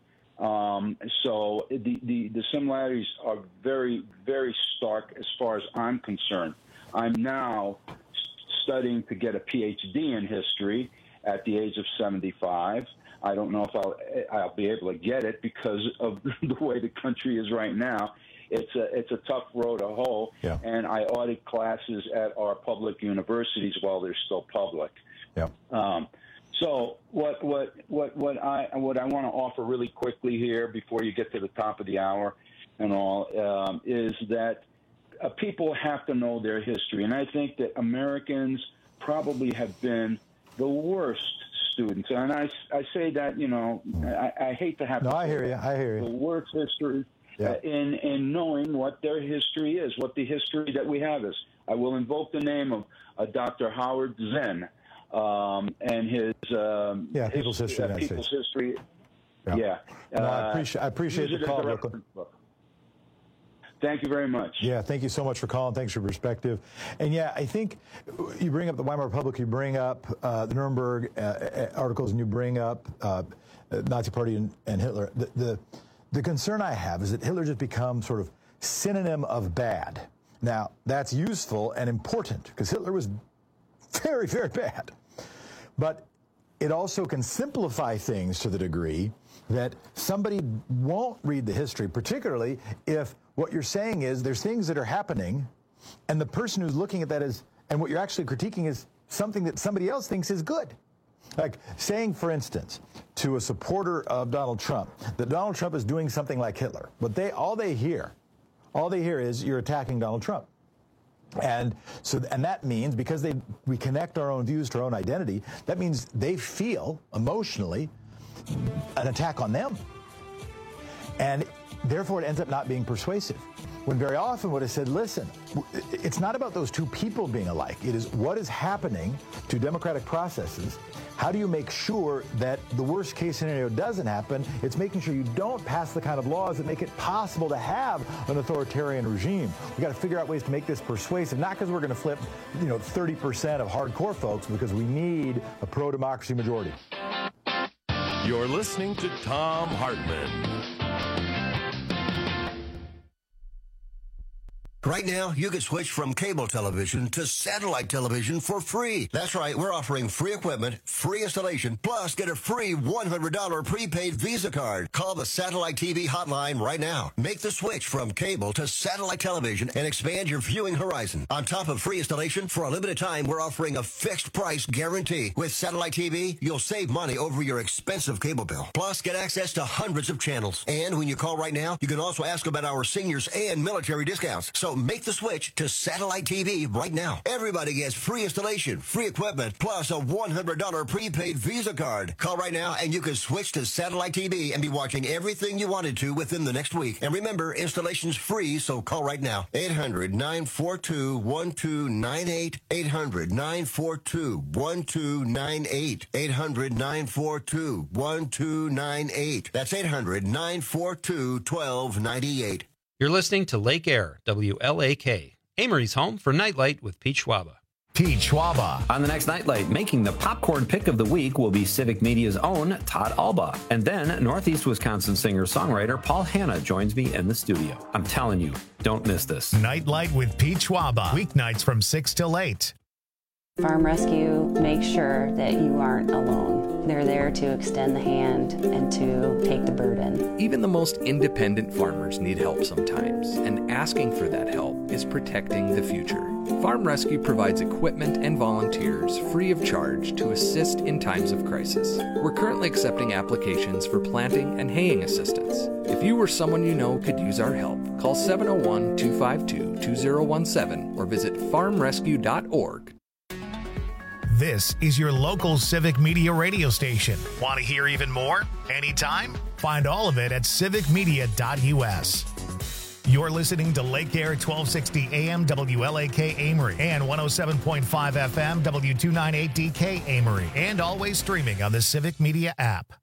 So the similarities are very, very stark as far as I'm concerned. I'm now studying to get a PhD in history at the age of 75. I don't know if I'll be able to get it because of the way the country is right now. It's a tough road to hoe, and I audit classes at our public universities while they're still public. Yeah. So what I want to offer really quickly here before you get to the top of the hour and all is that people have to know their history, and I think that Americans probably have been the worst students. And I say that, I hate to have to I hear you. The worst history in knowing what their history is, what the history that we have is. I will invoke the name of Dr. Howard Zinn and his People's History. People's History. Yeah. No, I appreciate the call, Brooklyn. Thank you very much. Yeah, thank you so much for calling. Thanks for your perspective. And yeah, I think you bring up the Weimar Republic, you bring up the Nuremberg articles, and you bring up Nazi Party and Hitler. The concern I have is that Hitler just becomes sort of synonym of bad. Now, that's useful and important because Hitler was very, very bad. But it also can simplify things to the degree that somebody won't read the history, particularly if what you're saying is there's things that are happening and the person who's looking at that is, and what you're actually critiquing is something that somebody else thinks is good. Like saying, for instance, to a supporter of Donald Trump that Donald Trump is doing something like Hitler, but all they hear is you're attacking Donald Trump. And that means, because we connect our own views to our own identity, that means they feel emotionally an attack on them. And therefore it ends up not being persuasive. When very often what I said, listen, it's not about those two people being alike. It is what is happening to democratic processes. How do you make sure that the worst case scenario doesn't happen? It's making sure you don't pass the kind of laws that make it possible to have an authoritarian regime. We've got to figure out ways to make this persuasive, not because we're going to flip 30% of hardcore folks, because we need a pro-democracy majority. You're listening to Thom Hartmann. Right now, you can switch from cable television to satellite television for free. That's right, we're offering free equipment, free installation, plus get a free $100 prepaid Visa card. Call the Satellite TV hotline right now. Make the switch from cable to satellite television and expand your viewing horizon. On top of free installation, for a limited time, we're offering a fixed price guarantee. With Satellite TV, you'll save money over your expensive cable bill. Plus, get access to hundreds of channels. And when you call right now, you can also ask about our seniors and military discounts. So So make the switch to satellite TV right now. Everybody gets free installation, free equipment, plus a $100 prepaid Visa card. Call right now and you can switch to satellite TV and be watching everything you wanted to within the next week. And remember, installation's free, so call right now. 800-942-1298. 800-942-1298. 800-942-1298. That's 800-942-1298. You're listening to Lake Air, WLAK, Amory's home for Nightlight with Pete Schwaba. Pete Schwaba. On the next Nightlight, making the popcorn pick of the week will be Civic Media's own Todd Alba. And then Northeast Wisconsin singer-songwriter Paul Hanna joins me in the studio. I'm telling you, don't miss this. Nightlight with Pete Schwaba. Weeknights from 6 till 8. Farm Rescue makes sure that you aren't alone. They're there to extend the hand and to take the burden. Even the most independent farmers need help sometimes, and asking for that help is protecting the future. Farm Rescue provides equipment and volunteers free of charge to assist in times of crisis. We're currently accepting applications for planting and haying assistance. If you or someone you know could use our help, call 701-252-2017 or visit farmrescue.org. This is your local Civic Media radio station. Want to hear even more? Anytime? Find all of it at civicmedia.us. You're listening to Lake Air 1260 AM WLAK Amory and 107.5 FM W298DK Amory, and always streaming on the Civic Media app.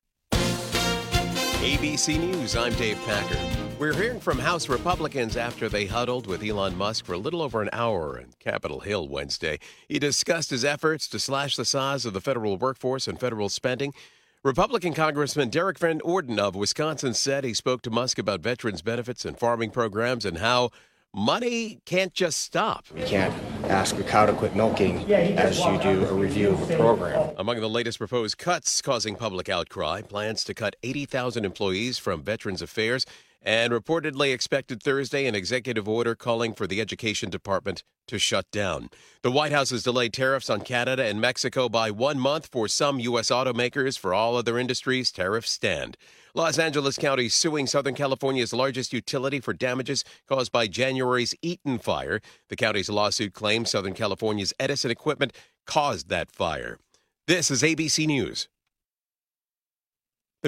ABC News, I'm Dave Packard. We're hearing from House Republicans after they huddled with Elon Musk for a little over an hour in Capitol Hill Wednesday. He discussed his efforts to slash the size of the federal workforce and federal spending. Republican Congressman Derek Van Orden of Wisconsin said he spoke to Musk about veterans' benefits and farming programs and how money can't just stop. You can't ask a cow to quit milking as you do a review of a program. Among the latest proposed cuts causing public outcry, plans to cut 80,000 employees from Veterans Affairs, and reportedly expected Thursday an executive order calling for the Education Department to shut down. The White House has delayed tariffs on Canada and Mexico by 1 month for some U.S. automakers. For all other industries, tariffs stand. Los Angeles County suing Southern California's largest utility for damages caused by January's Eaton fire. The county's lawsuit claims Southern California's Edison equipment caused that fire. This is ABC News.